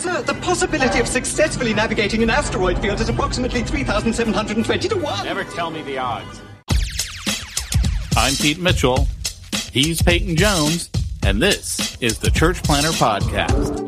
Sir, the possibility of successfully navigating an asteroid field is approximately 3,720 to 1. Never tell me the odds. I'm Pete Mitchell. He's Peyton Jones. And this is the Church Planter Podcast.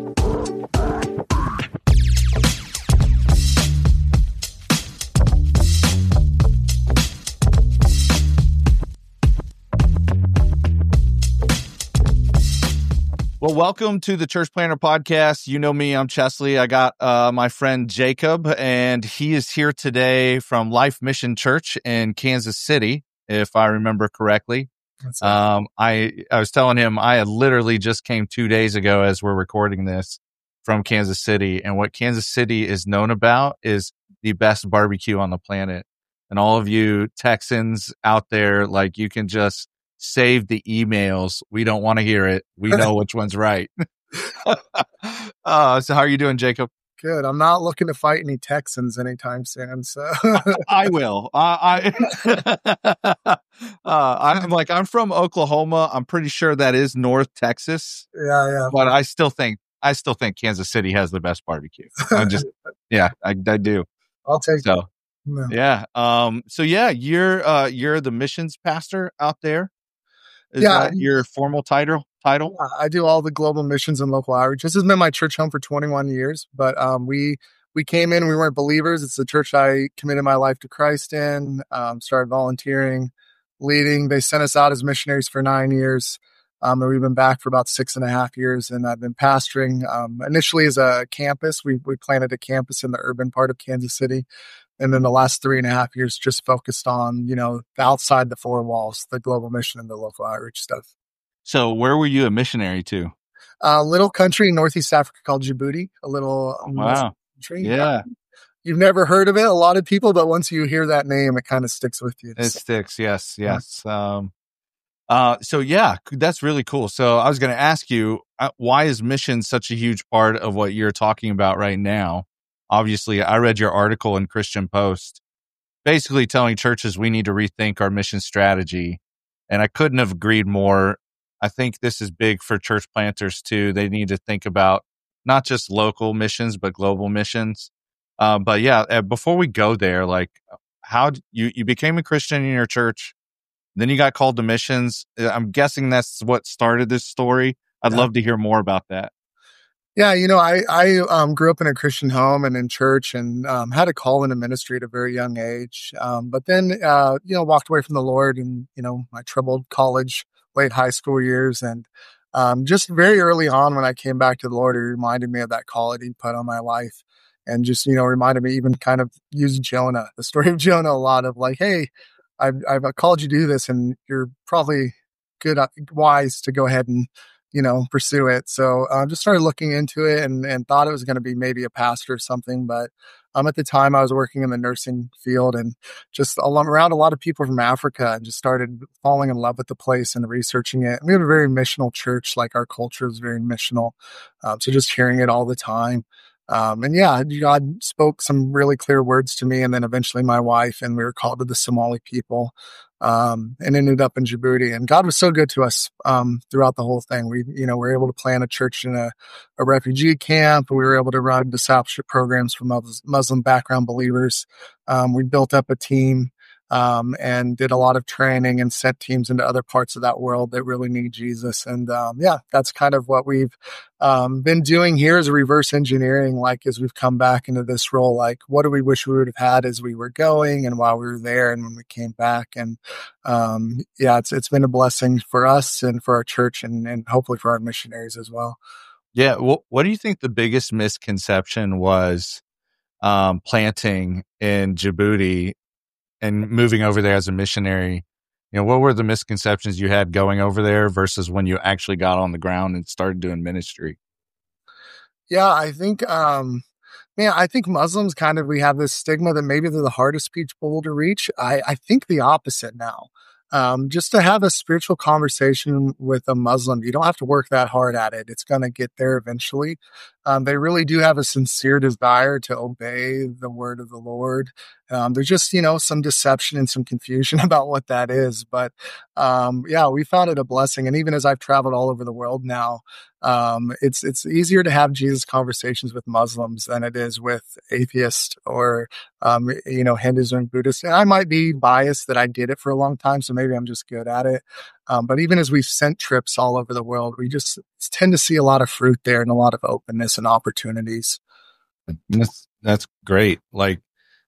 Well, welcome to the Church Planter Podcast. You know me, I'm Chesley. I got my friend Jacob, and he is here today from Life Mission Church in Kansas City, if I remember correctly. I was telling him I had literally just came 2 days ago as we're recording this from Kansas City, and what Kansas City is known about is the best barbecue on the planet. And all of you Texans out there, like, you can just save the emails. We don't want to hear it. We know which one's right. So how are you doing, Jacob? Good. I'm not looking to fight any Texans anytime soon. So I will. I'm from Oklahoma. I'm pretty sure that is North Texas. Yeah. But I still think Kansas City has the best barbecue. I do. I'll take so. No. Yeah. So you're the missions pastor out there. Is that your formal title? I do all the global missions and local outreach. This has been my church home for 21 years, but we came in, we weren't believers. It's the church I committed my life to Christ in, started volunteering, leading. They sent us out as missionaries for 9 years. And we've been back for about 6.5 years, and I've been pastoring, initially as a campus. We planted a campus in the urban part of Kansas City. And then the last 3.5 years just focused on, outside the four walls, the global mission and the local outreach stuff. So where were you a missionary to? A little country in Northeast Africa called Djibouti, a little country. Yeah. You've never heard of it, a lot of people, but once you hear that name, it kind of sticks with you. It sticks, yes. So that's really cool. So I was going to ask you, why is mission such a huge part of what you're talking about right now? Obviously, I read your article in Christian Post, basically telling churches we need to rethink our mission strategy. And I couldn't have agreed more. I think this is big for church planters too. They need to think about not just local missions, but global missions. Before we go there, like, how you became a Christian in your church, then you got called to missions. I'm guessing that's what started this story. I'd love to hear more about that. Yeah, I grew up in a Christian home and in church, and had a call into ministry at a very young age. But then, walked away from the Lord in, my troubled college, late high school years. And just very early on when I came back to the Lord, He reminded me of that call that He put on my life. And just, reminded me, even kind of use Jonah, the story of Jonah, a lot of like, hey, I've called you to do this, and you're probably wise to go ahead and pursue it. So I just started looking into it and thought it was going to be maybe a pastor or something. But at the time I was working in the nursing field and just around a lot of people from Africa, and just started falling in love with the place and researching it. We have a very missional church, like our culture is very missional. So just hearing it all the time. God spoke some really clear words to me, and then eventually my wife, and we were called to the Somali people, and ended up in Djibouti. And God was so good to us throughout the whole thing. We, were able to plant a church in a refugee camp. We were able to run discipleship programs for Muslim background believers. We built up a team and did a lot of training and sent teams into other parts of that world that really need Jesus. And that's kind of what we've been doing here, is reverse engineering, like, as we've come back into this role, like, what do we wish we would have had as we were going and while we were there and when we came back. And it's been a blessing for us and for our church and hopefully for our missionaries as well. Yeah. What do you think the biggest misconception was planting in Djibouti and moving over there as a missionary? What were the misconceptions you had going over there versus when you actually got on the ground and started doing ministry? Yeah, I think, I think Muslims we have this stigma that maybe they're the hardest people to reach. I think the opposite now. Just to have a spiritual conversation with a Muslim, you don't have to work that hard at it. It's going to get there eventually. They really do have a sincere desire to obey the word of the Lord There's just, some deception and some confusion about what that is. But, yeah, we found it a blessing. And even as I've traveled all over the world now, it's easier to have Jesus conversations with Muslims than it is with atheists or, Hindus and Buddhists. And I might be biased that I did it for a long time, so maybe I'm just good at it. But even as we've sent trips all over the world, we just tend to see a lot of fruit there and a lot of openness and opportunities. That's great. Like,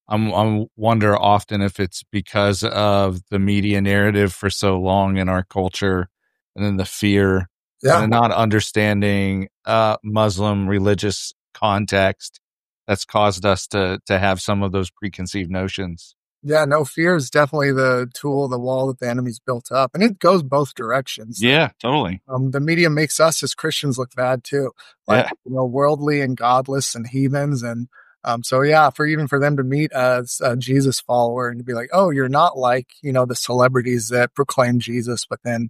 I wonder often if it's because of the media narrative for so long in our culture, and then the fear, and not understanding Muslim religious context that's caused us to have some of those preconceived notions. Yeah, no, fear is definitely the tool, the wall that the enemy's built up, and it goes both directions. Yeah, totally. The media makes us as Christians look bad too, like worldly and godless and heathens, and so yeah, for them to meet as a Jesus follower and to be like, oh, you're not like the celebrities that proclaim Jesus, but then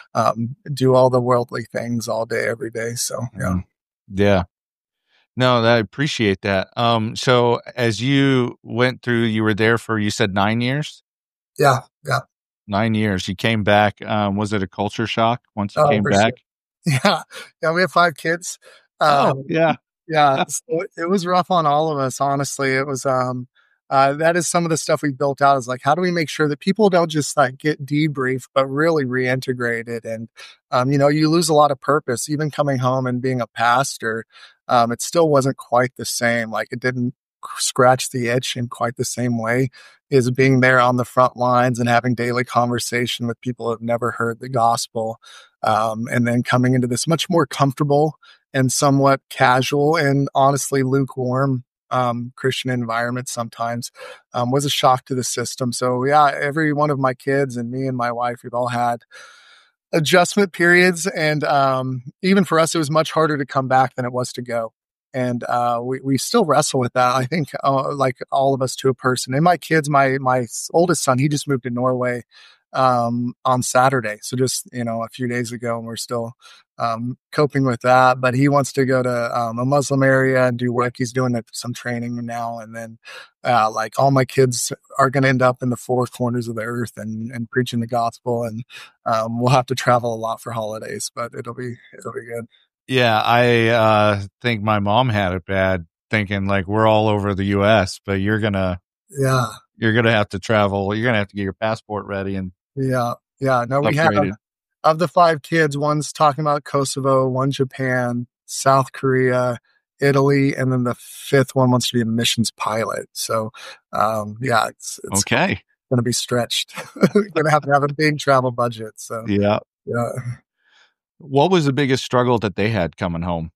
do all the worldly things all day, every day. So yeah. No, I appreciate that. So as you went through, you were there for, you said 9 years? Yeah. 9 years. You came back. Was it a culture shock once you came back? Sure. Yeah. We have 5 kids. Yeah. So it was rough on all of us. Honestly, it was, that is some of the stuff we built out is like, how do we make sure that people don't just like get debriefed, but really reintegrated? And, you lose a lot of purpose, even coming home and being a pastor. It still wasn't quite the same. Like it didn't scratch the itch in quite the same way as being there on the front lines and having daily conversation with people who have never heard the gospel. And then coming into this much more comfortable and somewhat casual and honestly lukewarm Christian environment sometimes was a shock to the system. So yeah, every one of my kids and me and my wife, we've all had adjustment periods. And even for us, it was much harder to come back than it was to go. And we still wrestle with that. I think like all of us to a person. And my kids, my oldest son, he just moved to Norway on Saturday. So just, a few days ago, and we're still coping with that. But he wants to go to a Muslim area and do work. He's doing some training now. And then like all my kids are going to end up in the 4 corners of the earth and preaching the gospel. And we'll have to travel a lot for holidays, but it'll be good. Yeah, I think my mom had it bad, thinking like we're all over the U.S., but you're gonna have to travel. You're gonna have to get your passport ready and no, we have of the 5 kids, one's talking about Kosovo, one Japan, South Korea, Italy, and then the 5th one wants to be a missions pilot. So it's okay. Going to be stretched. We're going to have a big travel budget. So yeah. What was the biggest struggle that they had coming home?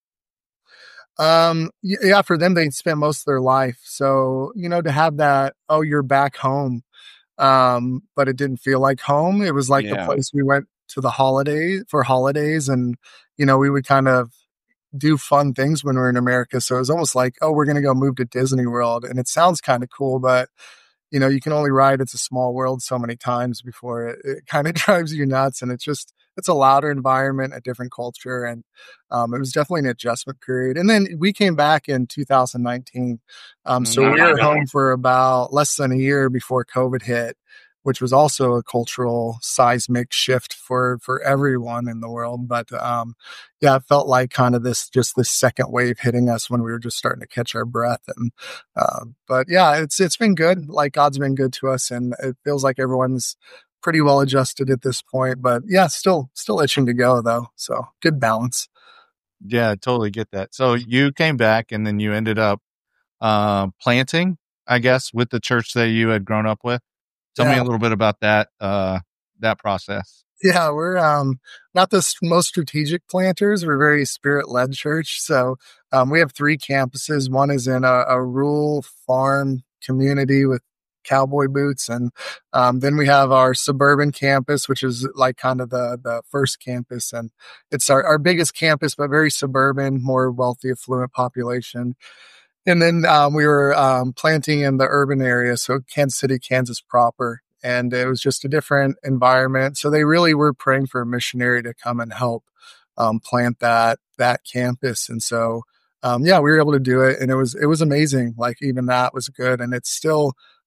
For them, they spent most of their life. So, to have that, oh, you're back home. But it didn't feel like home. It was like the place we went to for holidays. And, we would kind of do fun things when we're in America. So it was almost like, oh, we're going to go move to Disney World. And it sounds kind of cool, but you can only ride It's a Small World so many times before it kind of drives you nuts. And it's a louder environment, a different culture. And it was definitely an adjustment period. And then we came back in 2019. So we were home for about less than a year before COVID hit, which was also a cultural seismic shift for everyone in the world. But it felt like kind of this second wave hitting us when we were just starting to catch our breath. And but yeah, it's been good. Like God's been good to us, and it feels like everyone's pretty well adjusted at this point. But yeah, still itching to go though. So good balance. Yeah, I totally get that. So you came back and then you ended up planting, I guess, with the church that you had grown up with. Tell me a little bit about that process. Yeah, we're not the most strategic planters. We're a very spirit-led church. So we have 3 campuses. One is in a rural farm community with cowboy boots. And then we have our suburban campus, which is like kind of the first campus. And it's our biggest campus, but very suburban, more wealthy, affluent population. And then we were planting in the urban area, so Kansas City, Kansas proper. And it was just a different environment. So they really were praying for a missionary to come and help plant that campus. And so, we were able to do it. And it was amazing. Like even that was good. And it's still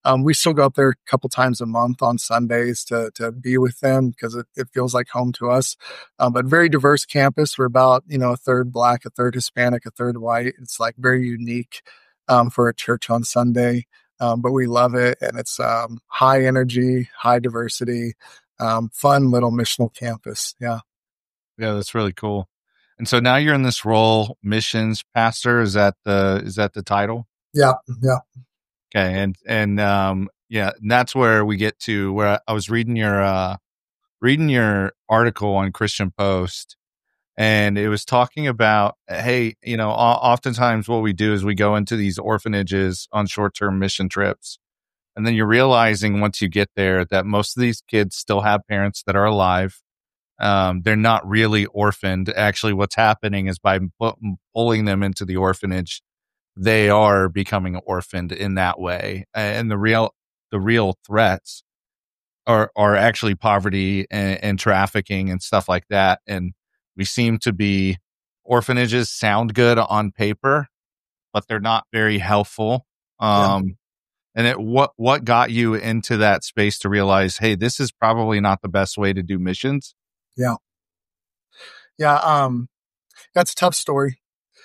We still go up there a couple times a month on Sundays to be with them because it feels like home to us. But very diverse campus. We're about, a third Black, a third Hispanic, a third white. It's like very unique for a church on Sunday. But we love it. And it's high energy, high diversity, fun little missional campus. Yeah. Yeah, that's really cool. And so now you're in this role, missions pastor. Is that the title? Yeah. Yeah. Okay. And that's where we get to where I was reading your article on Christian Post, and it was talking about, hey, oftentimes what we do is we go into these orphanages on short-term mission trips. And then you're realizing once you get there that most of these kids still have parents that are alive. They're not really orphaned. Actually, what's happening is by pulling them into the orphanage, they are becoming orphaned in that way. And the real threats are actually poverty and trafficking and stuff like that. And we seem to be, orphanages sound good on paper, but they're not very helpful. And what got you into that space to realize, hey, this is probably not the best way to do missions? Yeah. Yeah. That's a tough story.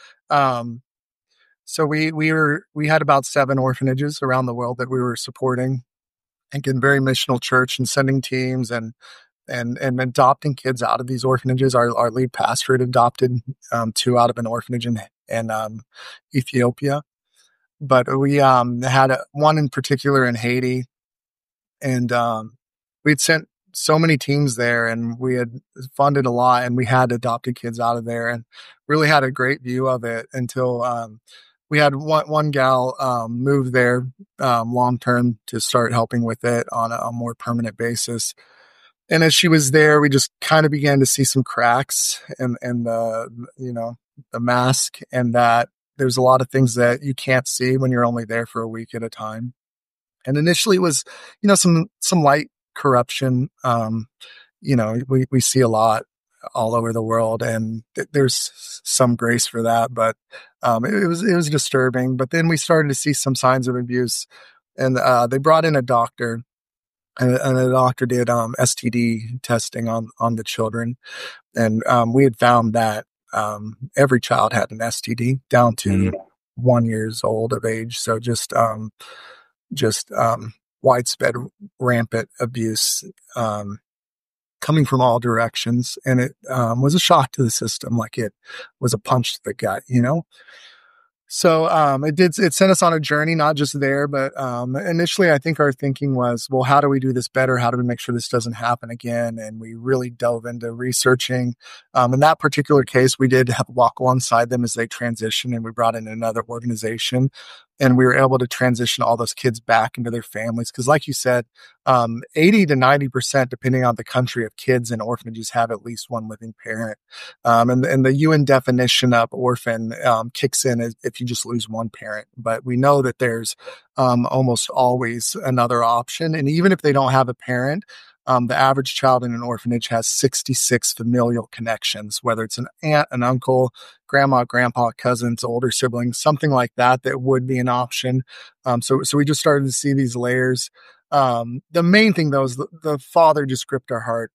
So we had about 7 orphanages around the world that we were supporting, and getting very missional church and sending teams and adopting kids out of these orphanages. Our lead pastor had adopted 2 out of an orphanage in Ethiopia. But we had one in particular in Haiti, and we'd sent so many teams there, and we had funded a lot, and we had adopted kids out of there, and really had a great view of it until we had one gal move there long term to start helping with it on a more permanent basis. And as she was there, we just kind of began to see some cracks in the mask, and that there's a lot of things that you can't see when you're only there for a week at a time. And initially it was, some light corruption. We see a lot all over the world, and there's some grace for that, but it was disturbing. But then we started to see some signs of abuse, and they brought in a doctor, and the doctor did STD testing on the children, and we had found that every child had an STD down to 1 year old of age. So just widespread, rampant abuse coming from all directions. And it was a shock to the system, like it was a punch to the gut, So it sent us on a journey, not just there, but initially I think our thinking was, well, how do we do this better? How do we make sure this doesn't happen again? And we really dove into researching. In that particular case, we did have walk alongside them as they transitioned, and we brought in another organization, and we were able to transition all those kids back into their families. Because like you said, 80 to 90%, depending on the country, of kids in orphanages have at least one living parent. And the UN definition of orphan kicks in if you just lose one parent. But we know that there's almost always another option. And even if they don't have a parent, the average child in an orphanage has 66 familial connections, whether it's an aunt, an uncle, grandma, grandpa, cousins, older siblings, something like that would be an option. So we just started to see these layers. The main thing, though, is the Father just gripped our heart.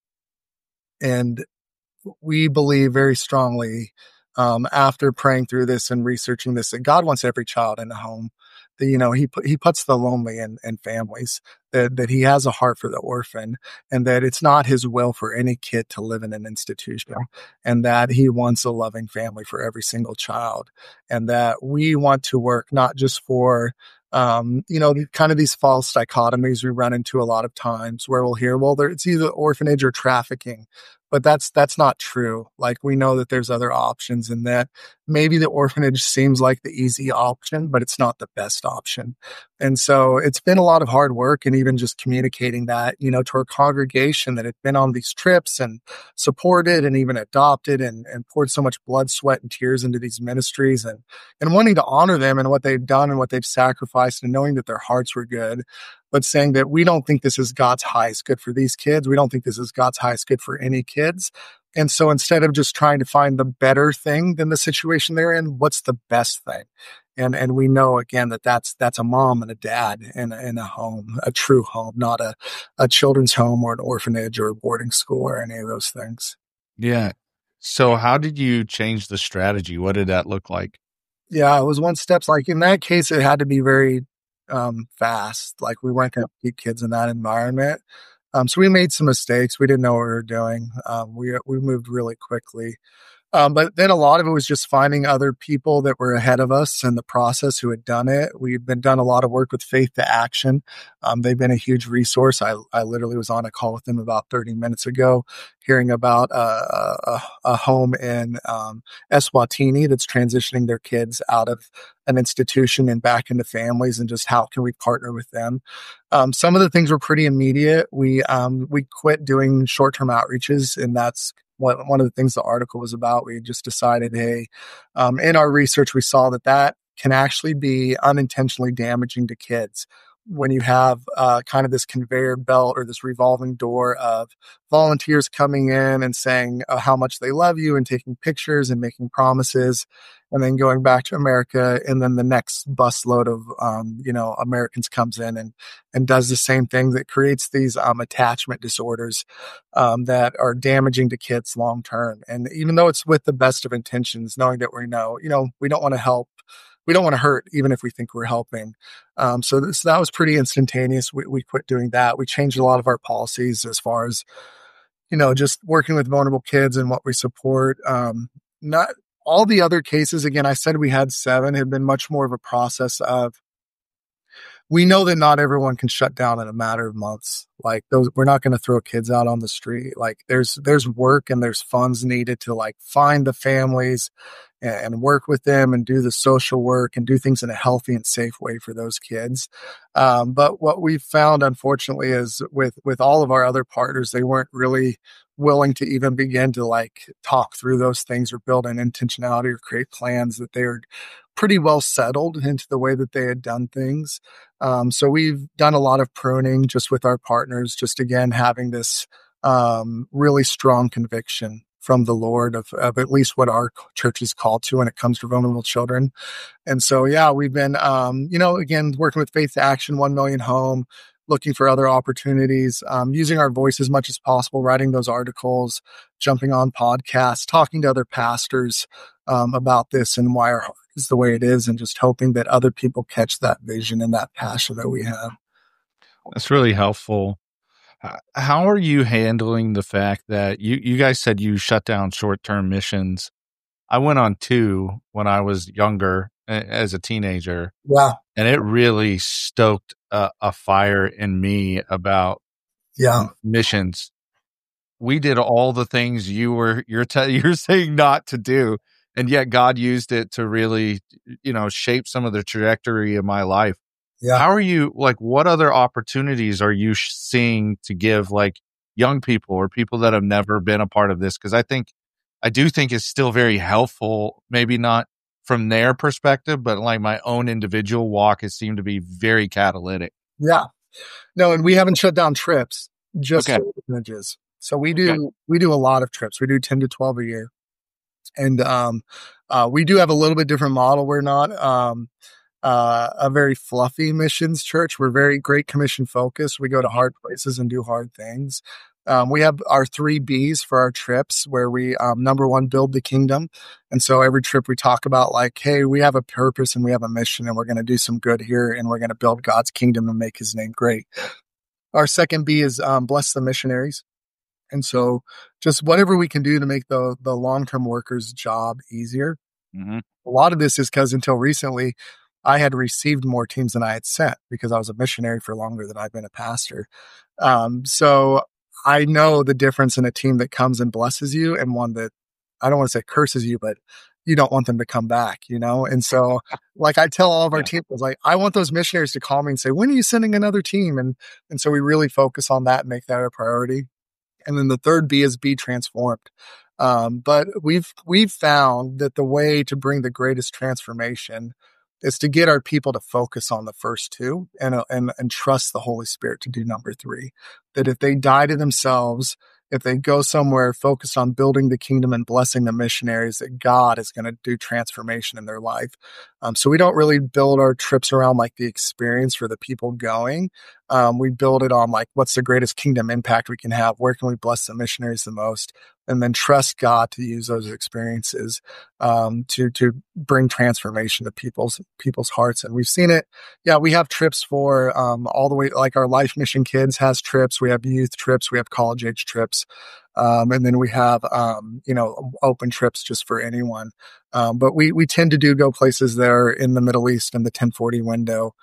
And we believe very strongly, after praying through this and researching this, that God wants every child in a home. That, he puts the lonely in families, that he has a heart for the orphan, and that it's not his will for any kid to live in an institution, and that he wants a loving family for every single child. And that we want to work not just for, kind of these false dichotomies we run into a lot of times, where we'll hear, well, it's either orphanage or trafficking. But that's not true. Like, we know that there's other options, and that maybe the orphanage seems like the easy option, but it's not the best option. And so it's been a lot of hard work, and even just communicating that, to our congregation that had been on these trips and supported and even adopted and poured so much blood, sweat, and tears into these ministries, and wanting to honor them and what they've done and what they've sacrificed, and knowing that their hearts were good, but saying that we don't think this is God's highest good for these kids. We don't think this is God's highest good for any kids. And so instead of just trying to find the better thing than the situation they're in, what's the best thing? And we know again that that's a mom and a dad in a home, a true home, not a children's home or an orphanage or a boarding school or any of those things. Yeah. So how did you change the strategy? What did that look like? Yeah, it was one steps. Like in that case, it had to be very fast. Like we weren't going to keep kids in that environment. So we made some mistakes. We didn't know what we were doing. We moved really quickly. But then a lot of it was just finding other people that were ahead of us in the process who had done it. We've been done a lot of work with Faith to Action. They've been a huge resource. I literally was on a call with them about 30 minutes ago, hearing about a home in Eswatini that's transitioning their kids out of an institution and back into families, and just how can we partner with them. Some of the things were pretty immediate. We quit doing short-term outreaches, and that's one of the things the article was about. We just decided, hey, in our research, we saw that can actually be unintentionally damaging to kids when you have kind of this conveyor belt or this revolving door of volunteers coming in and saying how much they love you and taking pictures and making promises, and then going back to America. And then the next busload of, Americans comes in and does the same thing, that creates these attachment disorders that are damaging to kids long term. And even though it's with the best of intentions, knowing that we know, we don't want to help. We don't want to hurt, even if we think we're helping. So that was pretty instantaneous. We quit doing that. We changed a lot of our policies as far as, just working with vulnerable kids and what we support. Not all the other cases, again, I said we had 7, have been much more of a process of, we know that not everyone can shut down in a matter of months. Like those, we're not going to throw kids out on the street. Like there's work and there's funds needed to like find the families and work with them and do the social work and do things in a healthy and safe way for those kids. But what we've found, unfortunately, is with all of our other partners, they weren't really willing to even begin to like talk through those things or build an intentionality or create plans, that they are pretty well settled into the way that they had done things. So we've done a lot of pruning just with our partners, just again, having this really strong conviction from the Lord of at least what our church is called to when it comes to vulnerable children. And so, yeah, we've been, again, working with Faith to Action, 1 Million Home, looking for other opportunities, using our voice as much as possible, writing those articles, jumping on podcasts, talking to other pastors about this and why our heart is the way it is, and just hoping that other people catch that vision and that passion that we have. That's really helpful. How are you handling the fact that you guys said you shut down short-term missions? I went on 2 when I was younger as a teenager. Yeah. And it really stoked a fire in me about missions. We did all the things you're saying not to do, and yet God used it to really, shape some of the trajectory of my life. Yeah. How are you, like, what other opportunities are you seeing to give like young people or people that have never been a part of this? Because I do think it's still very helpful, maybe not from their perspective, but like my own individual walk has seemed to be very catalytic. Yeah. No, and we haven't shut down trips, just images. So we do a lot of trips. We do 10 to 12 a year. And we do have a little bit different model. We're not a very fluffy missions church. We're very Great Commission focused. We go to hard places and do hard things. We have our 3 B's for our trips, where we, number 1, build the kingdom. And so every trip we talk about like, hey, we have a purpose and we have a mission, and we're going to do some good here, and we're going to build God's kingdom and make his name great. Our second B is bless the missionaries. And so just whatever we can do to make the long-term workers' job easier. Mm-hmm. A lot of this is because until recently, I had received more teams than I had sent, because I was a missionary for longer than I've been a pastor. So I know the difference in a team that comes and blesses you and one that, I don't want to say curses you, but you don't want them to come back, And so like I tell all of our teams, like, I want those missionaries to call me and say, when are you sending another team? And so we really focus on that and make that a priority. And then the third B is be transformed. But we've found that the way to bring the greatest transformation is to get our people to focus on the first 2 and trust the Holy Spirit to do number 3. That if they die to themselves, if they go somewhere focused on building the kingdom and blessing the missionaries, that God is going to do transformation in their life. So we don't really build our trips around like the experience for the people going. We build it on like, what's the greatest kingdom impact we can have? Where can we bless the missionaries the most? And then trust God to use those experiences to bring transformation to people's hearts. And we've seen it. Yeah, we have trips for all the way, like our Life Mission Kids has trips. We have youth trips. We have college age trips. And then we have, open trips just for anyone. But we tend to go places that are in the Middle East in the 1040 window.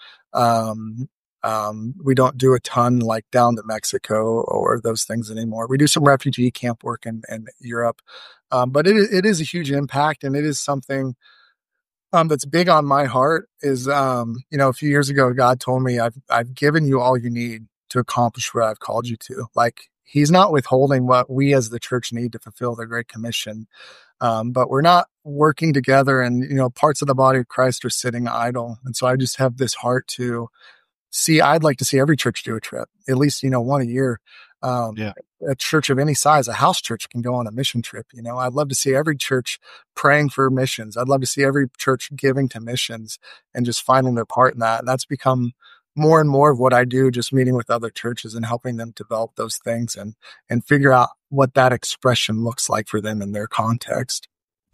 We don't do a ton like down to Mexico or those things anymore. We do some refugee camp work in Europe. But it is a huge impact, and it is something that's big on my heart. Is a few years ago, God told me, I've given you all you need to accomplish what I've called you to. Like, He's not withholding what we as the church need to fulfill the Great Commission. But we're not working together, and parts of the body of Christ are sitting idle. And so I just have this heart to see. I'd like to see every church do a trip, at least one a year. A church of any size, a house church, can go on a mission trip. I'd love to see every church praying for missions. I'd love to see every church giving to missions and just finding their part in that. And that's become more and more of what I do, just meeting with other churches and helping them develop those things and figure out what that expression looks like for them in their context.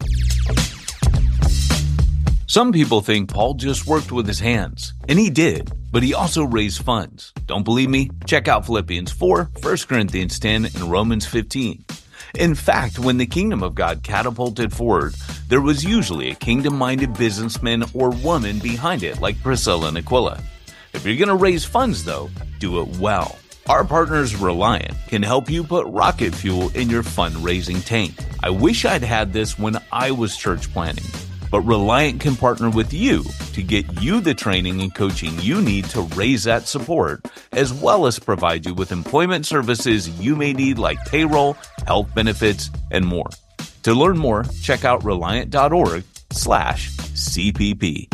Some people think Paul just worked with his hands, and he did, but he also raised funds. Don't believe me? Check out Philippians 4, 1 Corinthians 10, and Romans 15. In fact, when the kingdom of God catapulted forward, there was usually a kingdom-minded businessman or woman behind it, like Priscilla and Aquila. If you're going to raise funds, though, do it well. Our partners Reliant can help you put rocket fuel in your fundraising tank. I wish I'd had this when I was church planning. But Reliant can partner with you to get you the training and coaching you need to raise that support, as well as provide you with employment services you may need like payroll, health benefits, and more. To learn more, check out reliant.org/CPP.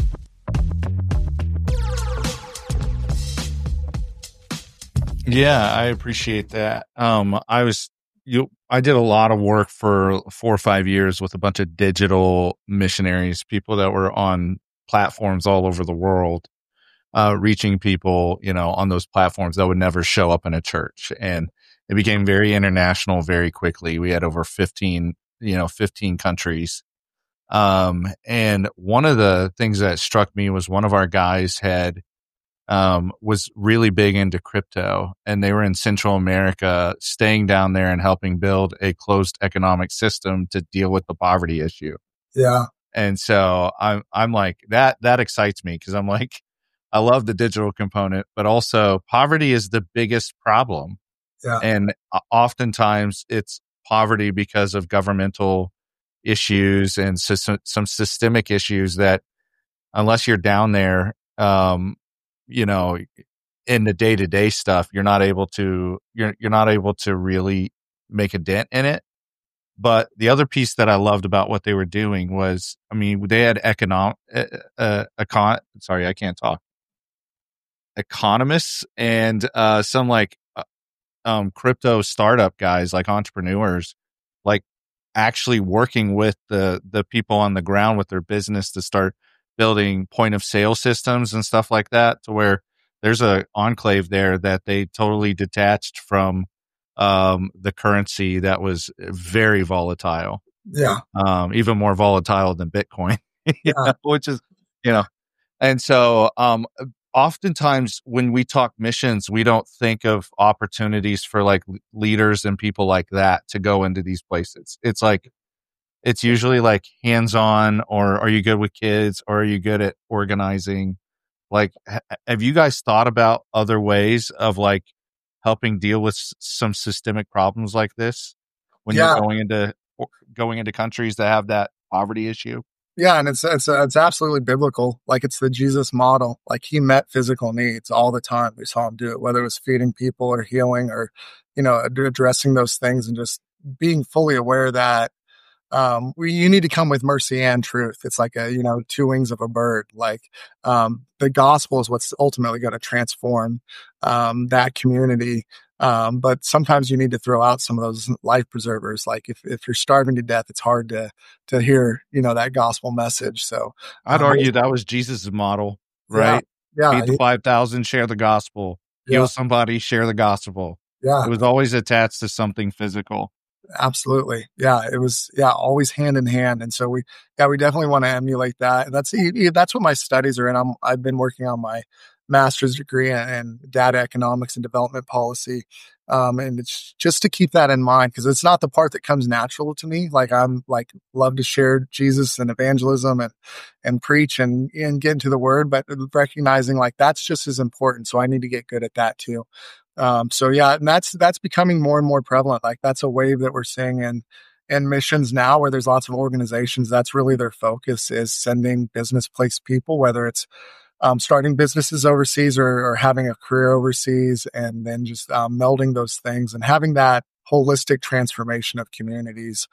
Yeah, I appreciate that. I did a lot of work for 4 or 5 years with a bunch of digital missionaries, people that were on platforms all over the world, reaching people, on those platforms that would never show up in a church. And it became very international very quickly. We had over 15 countries. And one of the things that struck me was one of our guys was really big into crypto, and they were in Central America, staying down there and helping build a closed economic system to deal with the poverty issue. Yeah. And so I'm like, that excites me, because I'm like, I love the digital component, but also poverty is the biggest problem. Yeah. And oftentimes it's poverty because of governmental issues and some systemic issues that, unless you're down there, in the day-to-day stuff, you're not able to really make a dent in it. But the other piece that I loved about what they were doing was, they had economists and some crypto startup guys, like entrepreneurs, like actually working with the people on the ground with their business to start building point of sale systems and stuff like that, to where there's a enclave there that they totally detached from the currency that was very volatile. Yeah. Even more volatile than Bitcoin, which is, and so oftentimes when we talk missions, we don't think of opportunities for like leaders and people like that to go into these places. It's usually like hands-on, or are you good with kids, or are you good at organizing? Like, have you guys thought about other ways of like helping deal with some systemic problems like this when you're going into countries that have that poverty issue? Yeah, and it's absolutely biblical. Like, it's the Jesus model. Like, He met physical needs all the time. We saw Him do it, whether it was feeding people or healing or, addressing those things, and just being fully aware that you need to come with mercy and truth. It's like two wings of a bird. Like, the gospel is what's ultimately going to transform that community. But sometimes you need to throw out some of those life preservers. Like if you're starving to death, it's hard to hear, that gospel message. So I'd argue that was Jesus' model, yeah, right? yeah, Feed the 5,000, share the gospel, yeah, heal somebody, share the gospel. yeah, It was always attached to something physical. absolutely. Yeah, it was, always hand in hand. And so we definitely want to emulate that. And that's what my studies are in. I've been working on my master's degree in data economics and development policy. And it's just to keep that in mind, because it's not the part that comes natural to me. Like I'm love to share Jesus and evangelism and preach and get into the word, but recognizing like that's just as important. So I need to get good at that too. So yeah, and that's becoming more and more prevalent. Like that's a wave that we're seeing in missions now, where there's lots of organizations. That's really their focus, is sending business place people, whether it's starting businesses overseas or having a career overseas, and then just melding those things and having that holistic transformation of communities.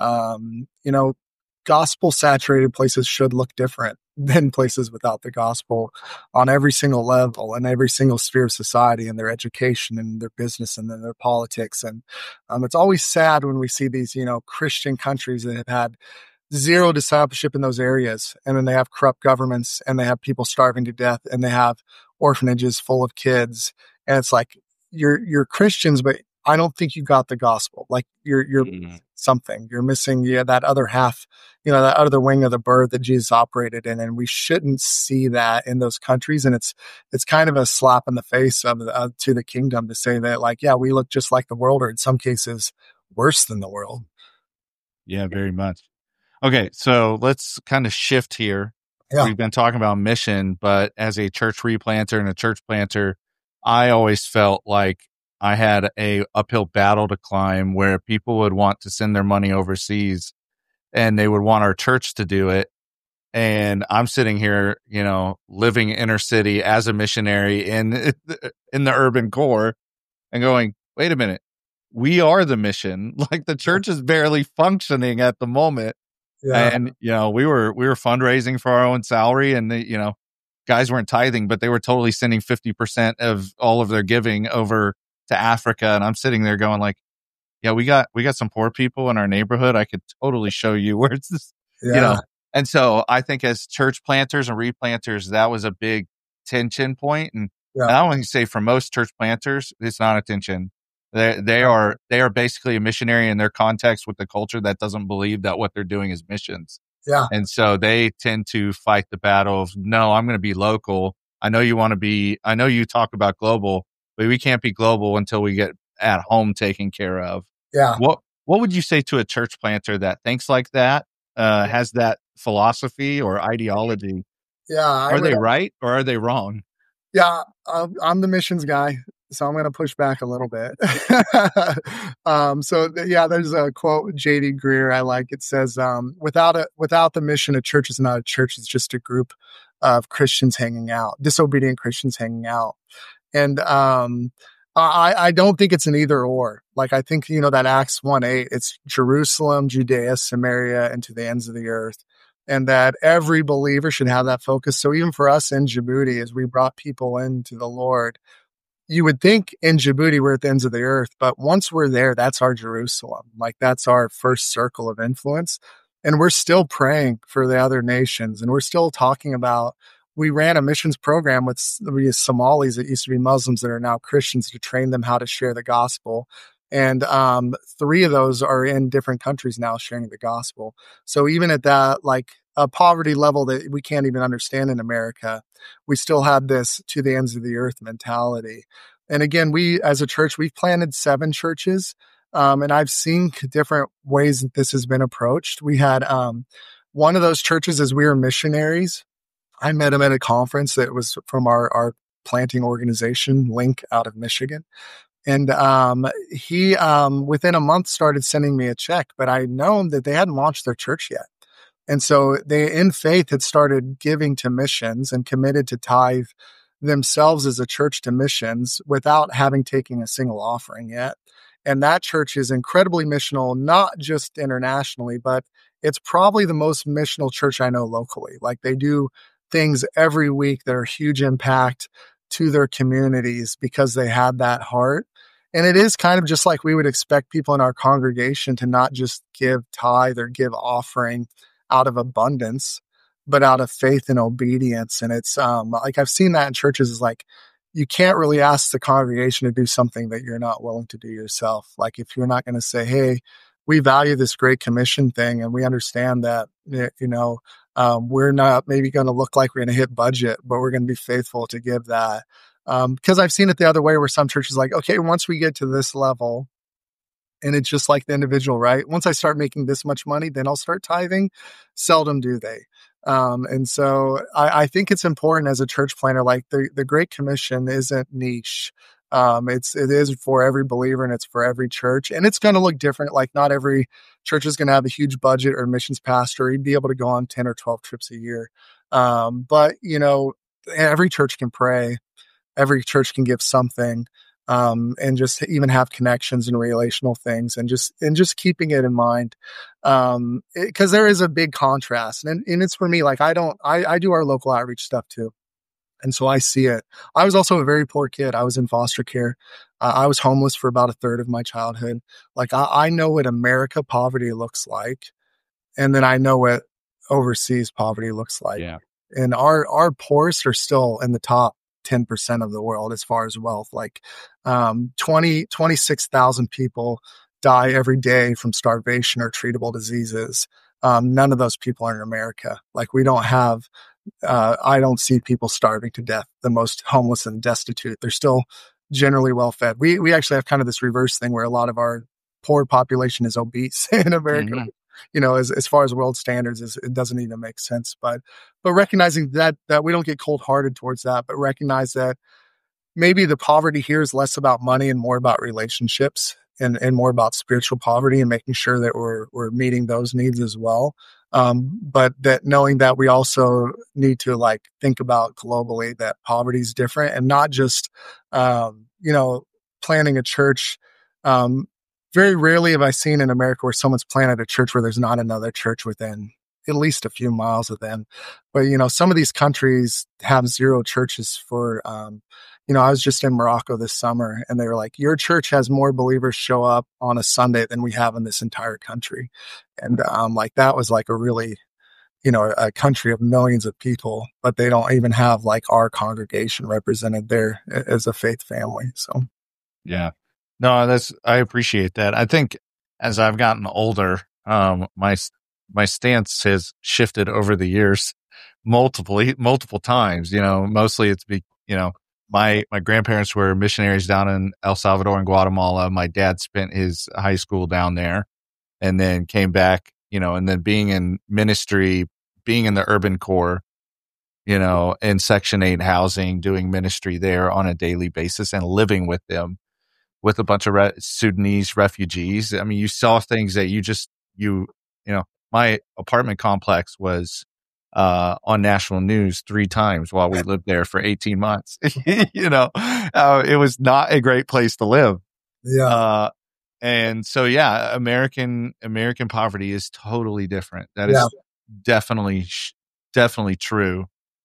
Gospel saturated places should look different than places without the gospel on every single level and every single sphere of society, and their education and their business and then their politics. And it's always sad when we see these, Christian countries that have had zero discipleship in those areas, and then they have corrupt governments, and they have people starving to death, and they have orphanages full of kids. And it's like, you're Christians, but I don't think you got the gospel. Like you're something. You're missing that other half, that other wing of the bird that Jesus operated in, and we shouldn't see that in those countries. And it's kind of a slap in the face to the kingdom to say that, like, yeah, we look just like the world, or in some cases worse than the world. Yeah, very much. Okay, so let's kind of shift here. Yeah. We've been talking about mission, but as a church replanter and a church planter, I always felt like I had a uphill battle to climb, where people would want to send their money overseas and they would want our church to do it. And I'm sitting here, living inner city as a missionary in the urban core, and going, wait a minute, we are the mission. Like the church is barely functioning at the moment. Yeah. And, we were fundraising for our own salary, and the, guys weren't tithing, but they were totally sending 50% of all of their giving over to Africa. And I'm sitting there going like, yeah, we got some poor people in our neighborhood. I could totally show you where it's this, And so I think as church planters and replanters, that was a big tension point. And I don't want to say for most church planters, it's not a tension. They are basically a missionary in their context with the culture that doesn't believe that what they're doing is missions. Yeah. And so they tend to fight the battle of, no, I'm going to be local. I know you talk about global, but we can't be global until we get at home taken care of. Yeah. What would you say to a church planter that thinks like that, has that philosophy or ideology? Yeah. Are they right or are they wrong? Yeah. I'm the missions guy, so I'm going to push back a little bit. There's a quote, J.D. Greer, I like. It says, without the mission, a church is not a church. It's just a group of Christians hanging out, disobedient Christians hanging out. And I don't think it's an either or. Like, I think, that Acts 1:8, it's Jerusalem, Judea, Samaria, and to the ends of the earth. And that every believer should have that focus. So even for us in Djibouti, as we brought people into the Lord, you would think in Djibouti we're at the ends of the earth, but once we're there, that's our Jerusalem. Like that's our first circle of influence. And we're still praying for the other nations. And we're still talking about, we ran a missions program with Somalis that used to be Muslims that are now Christians, to train them how to share the gospel. And 3 of those are in different countries now sharing the gospel. So even at that, like a poverty level that we can't even understand in America, we still have this to the ends of the earth mentality. And again, we as a church, we've planted 7 churches. And I've seen different ways that this has been approached. We had one of those churches, as we were missionaries, I met him at a conference that was from our planting organization, Link, out of Michigan. And he, within a month, started sending me a check, but I known that they hadn't launched their church yet. And so they, in faith, had started giving to missions and committed to tithe themselves as a church to missions without having taken a single offering yet. And that church is incredibly missional, not just internationally, but it's probably the most missional church I know locally. Like they do things every week that are huge impact to their communities because they had that heart. And it is kind of just like we would expect people in our congregation to not just give tithe or give offering out of abundance, but out of faith and obedience. And it's like I've seen that in churches is like you can't really ask the congregation to do something that you're not willing to do yourself. Like if you're not going to say, hey, we value this Great Commission thing and we understand that, we're not maybe going to look like we're going to hit budget, but we're going to be faithful to give that. Because I've seen it the other way where some churches like, okay, once we get to this level, and it's just like the individual, right? Once I start making this much money, then I'll start tithing. Seldom do they. And so I think it's important as a church planner, like the Great Commission isn't niche. It is for every believer and it's for every church, and it's going to look different. Like not every church is going to have a huge budget or missions pastor. Or you'd be able to go on 10 or 12 trips a year. But every church can pray. Every church can give something. And just even have connections and relational things and just keeping it in mind. Cause there is a big contrast and it's for me, like I do our local outreach stuff too. And so I see it. I was also a very poor kid. I was in foster care. I was homeless for about a third of my childhood. Like I know what America poverty looks like. And then I know what overseas poverty looks like. Yeah. And our poorest are still in the top 10% of the world as far as wealth. Like 26,000 people die every day from starvation or treatable diseases. None of those people are in America. Like we don't have, I don't see people starving to death, the most homeless and destitute. They're still generally well fed. We actually have kind of this reverse thing where a lot of our poor population is obese in America. Mm-hmm. As far as world standards, it doesn't even make sense. But recognizing that we don't get cold hearted towards that, but recognize that maybe the poverty here is less about money and more about relationships and more about spiritual poverty and making sure that we're meeting those needs as well. But that knowing that we also need to like think about globally that poverty is different and not just, planning a church. Very rarely have I seen in America where someone's planted a church where there's not another church within at least a few miles of them. But, some of these countries have zero churches for, I was just in Morocco this summer and they were like, your church has more believers show up on a Sunday than we have in this entire country. And, that was like a really, a country of millions of people, but they don't even have like our congregation represented there as a faith family. So, yeah. No, I appreciate that. I think as I've gotten older, my stance has shifted over the years multiple times. Mostly it's my grandparents were missionaries down in El Salvador and Guatemala. My dad spent his high school down there and then came back, and then being in ministry, being in the urban core, in Section 8 housing, doing ministry there on a daily basis and living with them. With a bunch of Sudanese refugees. I mean, you saw things that my apartment complex was on national news 3 times while we lived there for 18 months. It was not a great place to live. Yeah. And so, yeah, American poverty is totally different. That is definitely true.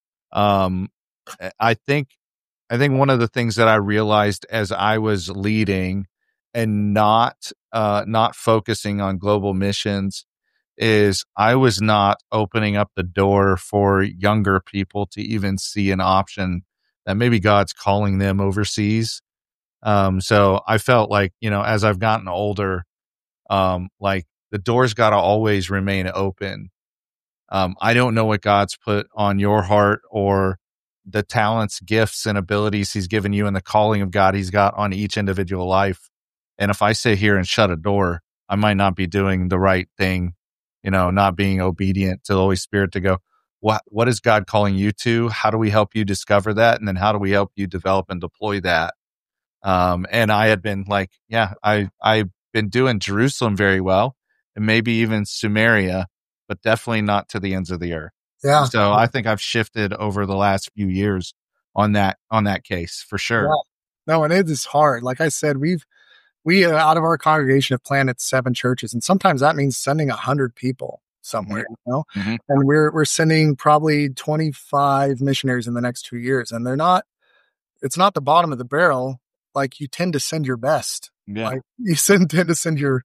I think one of the things that I realized as I was leading and not focusing on global missions is I was not opening up the door for younger people to even see an option that maybe God's calling them overseas. So I felt like, as I've gotten older, like the door's got to always remain open. I don't know what God's put on your heart or the talents, gifts, and abilities he's given you and the calling of God he's got on each individual life. And if I sit here and shut a door, I might not be doing the right thing, not being obedient to the Holy Spirit to go, what is God calling you to? How do we help you discover that? And then how do we help you develop and deploy that? And I had been like, I've been doing Jerusalem very well and maybe even Samaria, but definitely not to the ends of the earth. Yeah. So I think I've shifted over the last few years on that case for sure. Yeah. No, and it is hard. Like I said, we out of our congregation have planted 7 churches, and sometimes that means sending 100 people somewhere, Mm-hmm. And we're sending probably 25 missionaries in the next 2 years, and it's not the bottom of the barrel. like you tend to send your best. Yeah. Like you tend to send your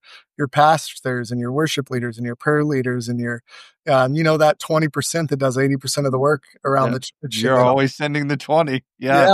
pastors and your worship leaders and your prayer leaders and your, that 20% that does 80% of the work around the church. You're always sending the 20. Yeah.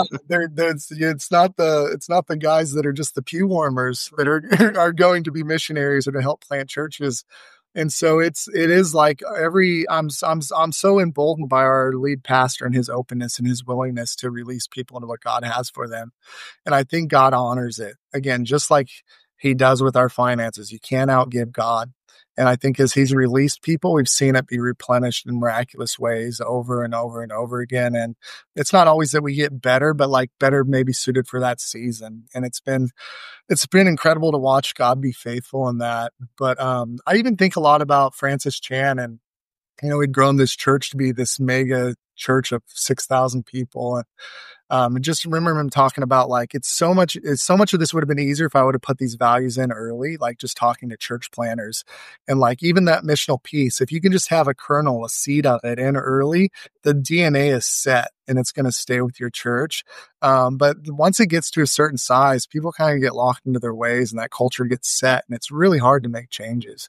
It's not the guys that are just the pew warmers that are going to be missionaries or to help plant churches. And so it is like I'm so emboldened by our lead pastor and his openness and his willingness to release people into what God has for them. And I think God honors it. Again, just like he does with our finances. You can't outgive God. And I think as he's released people, we've seen it be replenished in miraculous ways over and over and over again. And it's not always that we get better, but like better maybe suited for that season. And it's been incredible to watch God be faithful in that. But I even think a lot about Francis Chan, and we'd grown this church to be this mega church of 6,000 people. And just remember him talking about like, so much of this would have been easier if I would have put these values in early, like just talking to church planners. And like even that missional piece, if you can just have a kernel, a seed of it in early, the DNA is set and it's going to stay with your church. But once it gets to a certain size, people kind of get locked into their ways and that culture gets set and it's really hard to make changes.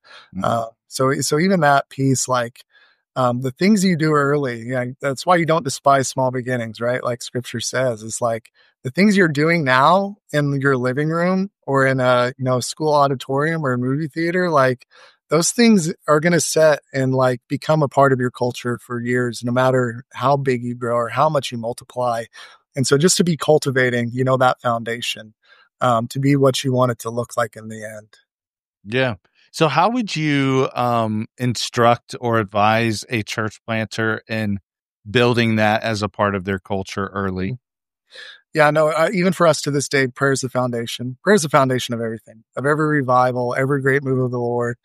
So even that piece, like, the things you do early, that's why you don't despise small beginnings, right? Like scripture says, it's like the things you're doing now in your living room or in a, school auditorium or a movie theater, like those things are going to set and like become a part of your culture for years, no matter how big you grow or how much you multiply. And so just to be cultivating, that foundation, to be what you want it to look like in the end. Yeah. So how would you instruct or advise a church planter in building that as a part of their culture early? Yeah, no, even for us to this day, prayer is the foundation. Prayer is the foundation of everything, of every revival, every great move of the Lord.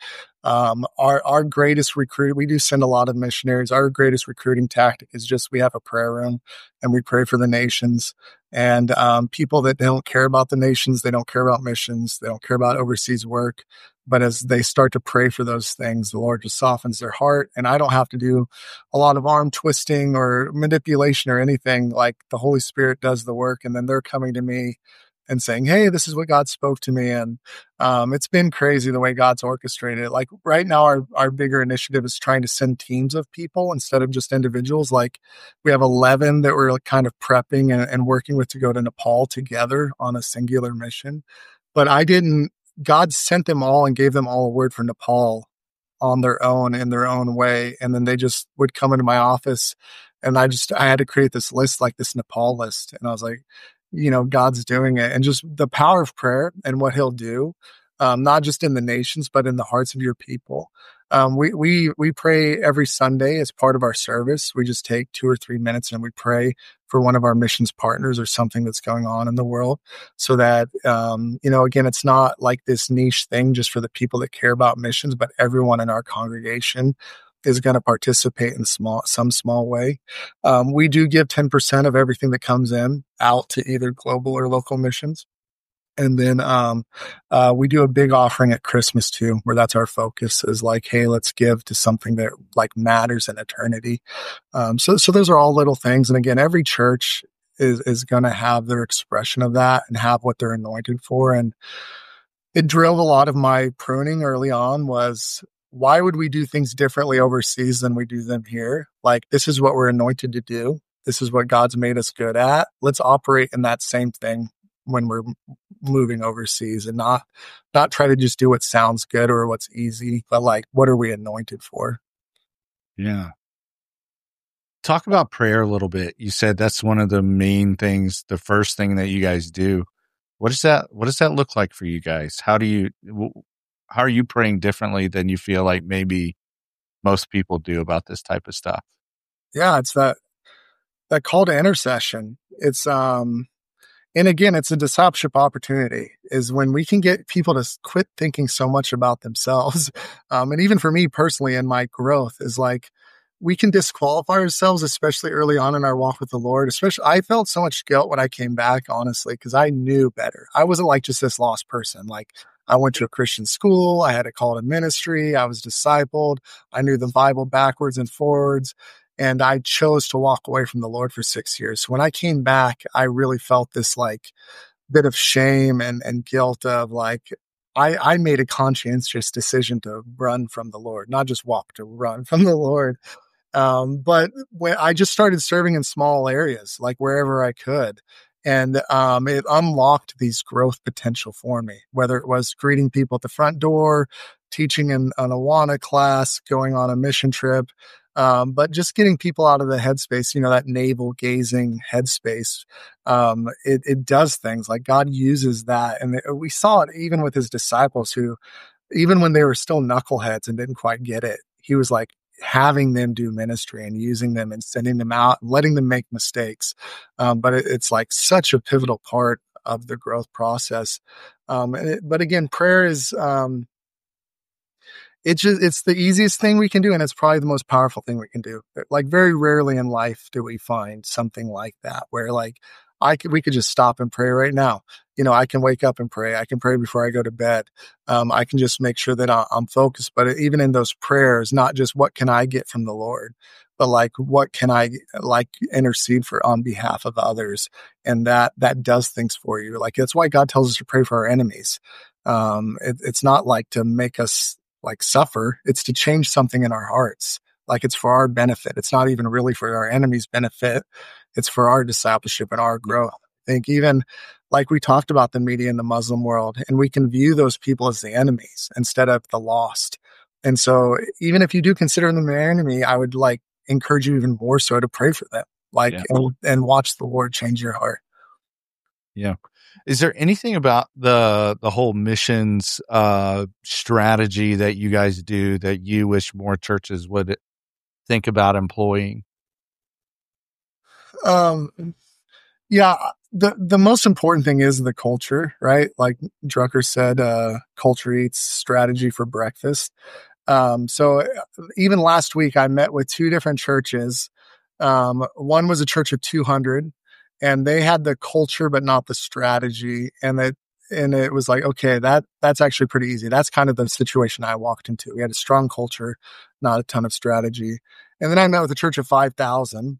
Our greatest recruit, we do send a lot of missionaries. Our greatest recruiting tactic is just we have a prayer room and we pray for the nations. And people that don't care about the nations, they don't care about missions, they don't care about overseas work. But as they start to pray for those things, the Lord just softens their heart. And I don't have to do a lot of arm twisting or manipulation or anything. Like the Holy Spirit does the work. And then they're coming to me and saying, hey, this is what God spoke to me. And it's been crazy the way God's orchestrated it. Like right now, our bigger initiative is trying to send teams of people instead of just individuals. Like we have 11 that we're kind of prepping and working with to go to Nepal together on a singular mission. But God sent them all and gave them all a word for Nepal on their own, in their own way. And then they just would come into my office and I had to create this list, like this Nepal list. And I was like, God's doing it. And just the power of prayer and what he'll do, not just in the nations, but in the hearts of your people. We pray every Sunday as part of our service. We just take 2 or 3 minutes and we pray for one of our missions partners or something that's going on in the world so that, again, it's not like this niche thing just for the people that care about missions, but everyone in our congregation is going to participate in some small way. We do give 10% of everything that comes in out to either global or local missions. And then we do a big offering at Christmas too, where that's our focus is like, hey, let's give to something that like matters in eternity. So those are all little things. And again, every church is going to have their expression of that and have what they're anointed for. And it drove a lot of my pruning early on was, why would we do things differently overseas than we do them here? Like, this is what we're anointed to do. This is what God's made us good at. Let's operate in that same thing when we're moving overseas and not try to just do what sounds good or what's easy, but like, what are we anointed for? Yeah. Talk about prayer a little bit. You said that's one of the main things, the first thing that you guys do. What does that look like for you guys? How are you praying differently than you feel like maybe most people do about this type of stuff? Yeah, it's that call to intercession. It's and again, it's a discipleship opportunity is when we can get people to quit thinking so much about themselves. And even for me personally in my growth is like, we can disqualify ourselves, especially early on in our walk with the Lord. Especially, I felt so much guilt when I came back, honestly, because I knew better. I wasn't like just this lost person. Like I went to a Christian school. I had a call to ministry. I was discipled. I knew the Bible backwards and forwards. And I chose to walk away from the Lord for 6 years. So when I came back, I really felt this like bit of shame and guilt of like, I made a conscientious decision to run from the Lord, not just walk, to run from the Lord. But when I just started serving in small areas, like wherever I could. And it unlocked these growth potential for me, whether it was greeting people at the front door, teaching in an Awana class, going on a mission trip, but just getting people out of the headspace, that navel gazing headspace. It does things like God uses that. And we saw it even with his disciples who, even when they were still knuckleheads and didn't quite get it, he was like, having them do ministry and using them and sending them out, letting them make mistakes. But it's like such a pivotal part of the growth process. But again, prayer is, it's the easiest thing we can do. And it's probably the most powerful thing we can do. Like very rarely in life do we find something like that where like, we could just stop and pray right now. I can wake up and pray. I can pray before I go to bed. I can just make sure that I'm focused. But even in those prayers, not just what can I get from the Lord, but like, what can I like intercede for on behalf of others? And that does things for you. Like, that's why God tells us to pray for our enemies. It's not like to make us like suffer. It's to change something in our hearts. Like, it's for our benefit. It's not even really for our enemies' benefit. It's for our discipleship and our growth. I think even like we talked about the media in the Muslim world, and we can view those people as the enemies instead of the lost. And so even if you do consider them their enemy, I would like encourage you even more so to pray for them, and watch the Lord change your heart. Yeah. Is there anything about the whole missions strategy that you guys do that you wish more churches would think about employing? Yeah, the most important thing is the culture, right? Like Drucker said, culture eats strategy for breakfast. So even last week I met with two different churches. One was a church of 200, and they had the culture but not the strategy. And it was like, okay, that's actually pretty easy. That's kind of the situation I walked into. We had a strong culture, not a ton of strategy. And then I met with a church of 5,000.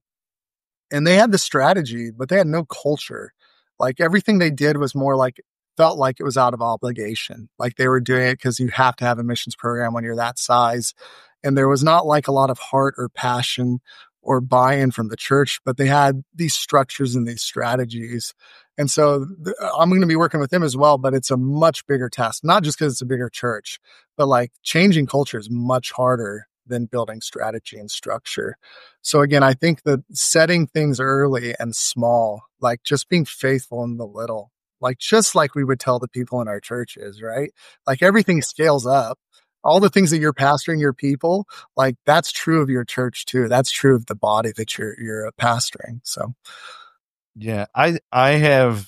And they had the strategy, but they had no culture. Like everything they did was more like, felt like it was out of obligation. Like they were doing it because you have to have a missions program when you're that size. And there was not like a lot of heart or passion or buy-in from the church, but they had these structures and these strategies. And so I'm going to be working with them as well, but it's a much bigger task, not just because it's a bigger church, but like changing culture is much harder than building strategy and structure. So again, I think that setting things early and small, like just being faithful in the little, like just like we would tell the people in our churches, right? Like everything scales up. All the things that you're pastoring your people, like that's true of your church too. That's true of the body that you're pastoring. So yeah, I have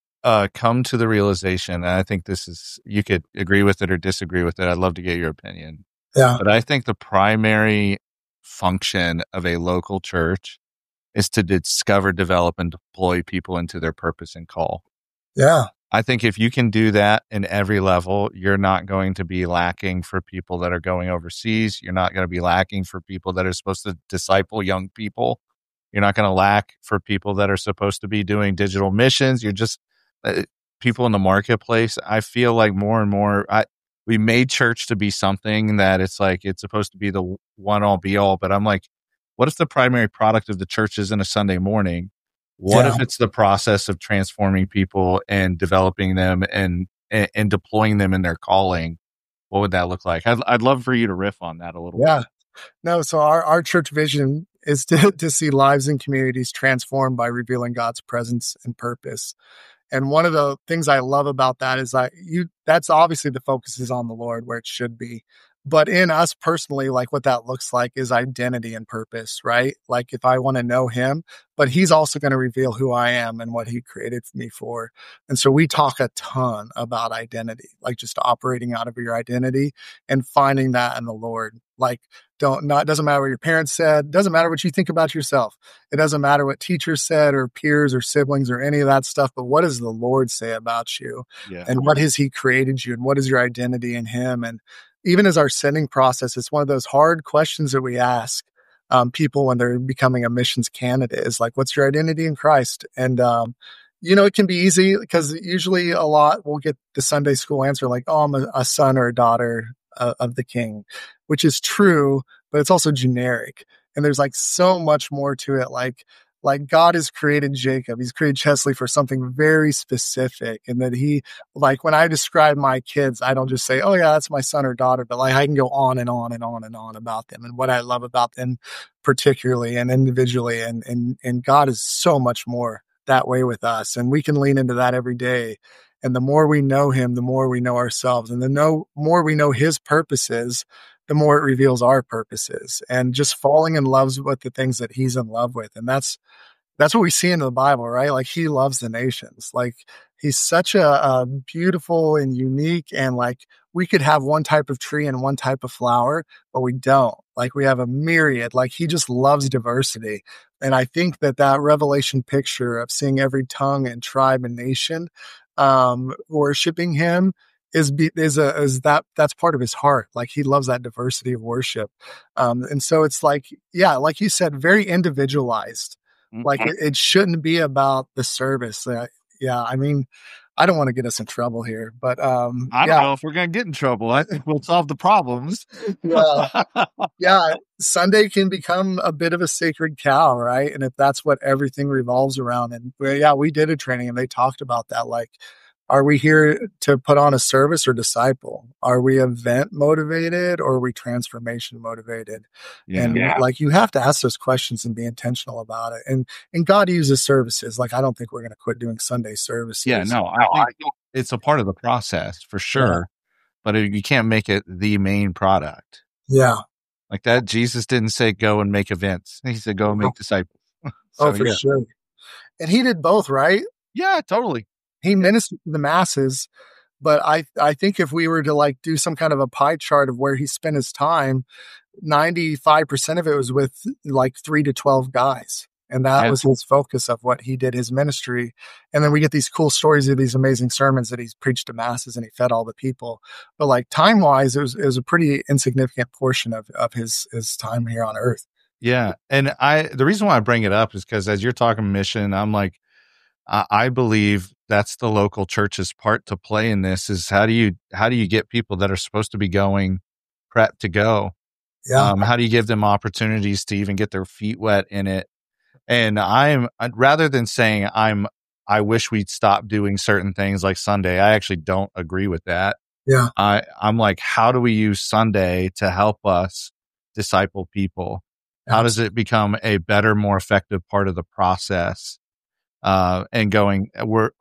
come to the realization, and I think this is, you could agree with it or disagree with it. I'd love to get your opinion. Yeah. But I think the primary function of a local church is to discover, develop, and deploy people into their purpose and call. Yeah. I think if you can do that in every level, you're not going to be lacking for people that are going overseas. You're not going to be lacking for people that are supposed to disciple young people. You're not going to lack for people that are supposed to be doing digital missions. You're just people in the marketplace. I feel like more and more, we made church to be something that it's like, it's supposed to be the one all be all. But I'm like, what if the primary product of the church isn't a Sunday morning? What if it's the process of transforming people and developing them and deploying them in their calling? What would that look like? I'd love for you to riff on that a little bit. No, so our church vision is to see lives and communities transformed by revealing God's presence and purpose. And one of the things I love about that is that's obviously the focus is on the Lord where it should be. But in us personally, like what that looks like is identity and purpose, right? Like if I want to know him, but he's also going to reveal who I am and what he created me for. And so we talk a ton about identity, like just operating out of your identity and finding that in the Lord. Like it doesn't matter what your parents said. Doesn't matter what you think about yourself. It doesn't matter what teachers said or peers or siblings or any of that stuff. But what does the Lord say about you? Yeah. And what has he created you? And what is your identity in him? And even as our sending process, it's one of those hard questions that we ask people when they're becoming a missions candidate is like, what's your identity in Christ? And it can be easy because usually a lot we'll get the Sunday school answer like, oh, I'm a son or a daughter of the king, which is true, but it's also generic. And there's like so much more to it. Like God has created Jacob. He's created Chesley for something very specific. And that like when I describe my kids, I don't just say, oh yeah, that's my son or daughter, but like I can go on and on and on and on about them and what I love about them particularly and individually. And God is so much more that way with us. And we can lean into that every day. And the more we know him, the more we know ourselves. And the more we know his purposes, the more it reveals our purposes, and just falling in love with the things that he's in love with. And that's what we see in the Bible, right? Like he loves the nations. Like he's such a beautiful and unique, and like we could have one type of tree and one type of flower, but we don't. Like we have a myriad. Like he just loves diversity. And I think that revelation picture of seeing every tongue and tribe and nation worshiping him that's part of his heart. Like he loves that diversity of worship. And so it's like, yeah, like you said, very individualized. Mm-hmm. Like it shouldn't be about the service. Yeah. I mean, I don't want to get us in trouble here, but I don't know if we're going to get in trouble. I think we'll solve the problems. Yeah. Sunday can become a bit of a sacred cow, right? And if that's what everything revolves around, and we did a training and they talked about that. Like, are we here to put on a service or disciple? Are we event motivated or are we transformation motivated? Like you have to ask those questions and be intentional about it. And God uses services. Like I don't think we're going to quit doing Sunday services. Yeah, no, I think it's a part of the process for sure, but you can't make it the main product. Yeah. Like that, Jesus didn't say go and make events. He said go and make disciples. Sure. And he did both, right? Yeah, totally. He ministered to the masses, but I think if we were to like do some kind of a pie chart of where he spent his time, 95% of it was with like 3 to 12 guys. And that was his focus of what he did, his ministry. And then we get these cool stories of these amazing sermons that he's preached to masses and he fed all the people. But like time wise, it was a pretty insignificant portion of his time here on earth. Yeah. And the reason why I bring it up is because as you're talking mission, I'm like, I believe that's the local church's part to play in this is how do you get people that are supposed to be going prepped to go? Yeah. How do you give them opportunities to even get their feet wet in it? And rather than saying I wish we'd stop doing certain things like Sunday, I actually don't agree with that. Yeah. I'm like, how do we use Sunday to help us disciple people? How does it become a better, more effective part of the process? And going,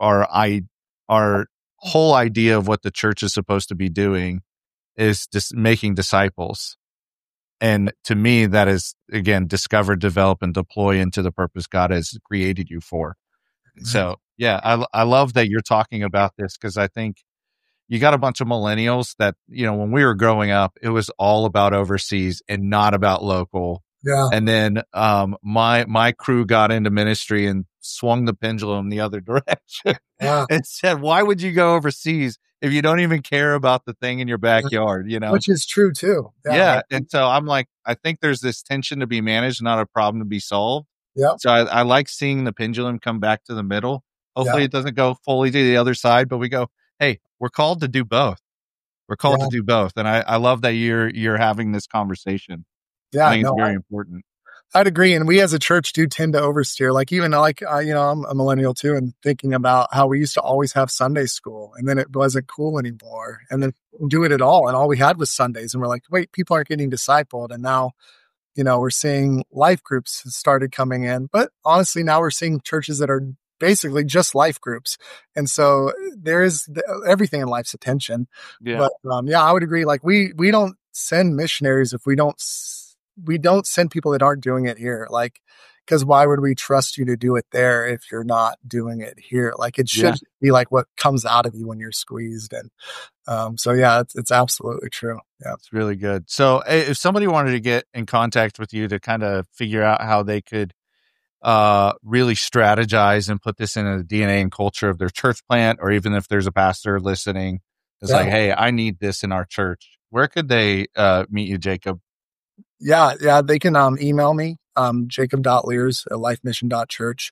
our whole idea of what the church is supposed to be doing is just making disciples. And to me, that is, again, discover, develop, and deploy into the purpose God has created you for. Mm-hmm. So, yeah, I love that you're talking about this because I think you got a bunch of millennials that, when we were growing up, it was all about overseas and not about local. Yeah. And then my crew got into ministry and swung the pendulum the other direction and said, why would you go overseas if you don't even care about the thing in your backyard, Which is true too. Yeah. And so I'm like, I think there's this tension to be managed, not a problem to be solved. Yeah. So I like seeing the pendulum come back to the middle. Hopefully it doesn't go fully to the other side, but we go, hey, we're called to do both. We're called to do both. And I love that you're having this conversation. Yeah, I think it's very important. I'd agree. And we as a church do tend to oversteer. Like even like, I'm a millennial too, and thinking about how we used to always have Sunday school and then it wasn't cool anymore. And then do it at all. And all we had was Sundays. And we're like, wait, people aren't getting discipled. And now, we're seeing life groups started coming in. But honestly, now we're seeing churches that are basically just life groups. And so there is everything in life's attention. Yeah. But I would agree. Like we don't send missionaries if we don't send people that aren't doing it here. Like, because why would we trust you to do it there if you're not doing it here? Like it should be like what comes out of you when you're squeezed. And it's absolutely true. Yeah, it's really good. So if somebody wanted to get in contact with you to kind of figure out how they could really strategize and put this into the DNA and culture of their church plant, or even if there's a pastor listening, it's like, hey, I need this in our church. Where could they meet you, Jacob? Yeah. They can email me, jacob.lears@lifemission.church.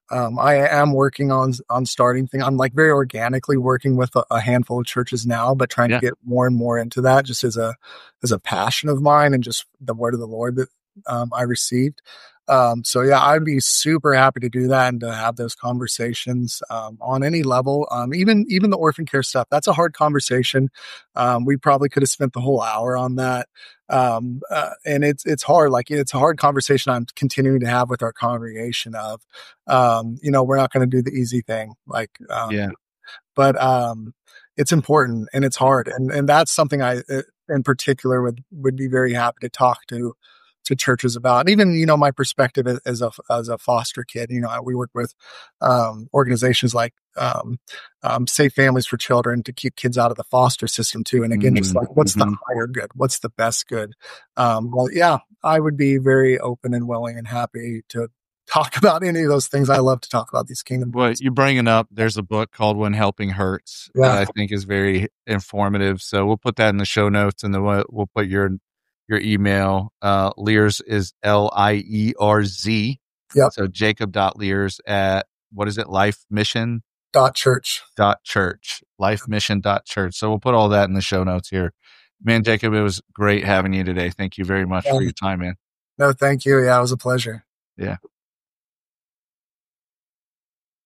I am working on starting things. I'm like very organically working with a handful of churches now, but trying to get more and more into that just as a passion of mine and just the word of the Lord that I received. So yeah, I'd be super happy to do that and to have those conversations on any level. Even the orphan care stuff, that's a hard conversation. We probably could have spent the whole hour on that. And it's hard. Like, it's a hard conversation I'm continuing to have with our congregation of, we're not going to do the easy thing. Like, but it's important and it's hard. And that's something I, in particular, would be very happy to talk to churches about. And even, my perspective as a foster kid, we work with organizations like Safe Families for Children to keep kids out of the foster system too. And again, just like, what's the higher good? What's the best good? Well, yeah, I would be very open and willing and happy to talk about any of those things. I love to talk about these kingdom. Well, you're bringing up, there's a book called When Helping Hurts that I think is very informative. So we'll put that in the show notes, and then we'll put your email. Lears is Lierz. Yep. So Jacob.Lears at, what is it? Lifemission.church. Lifemission.church. So we'll put all that in the show notes here. Man, Jacob, it was great having you today. Thank you very much for your time, man. No, thank you. Yeah, it was a pleasure. Yeah.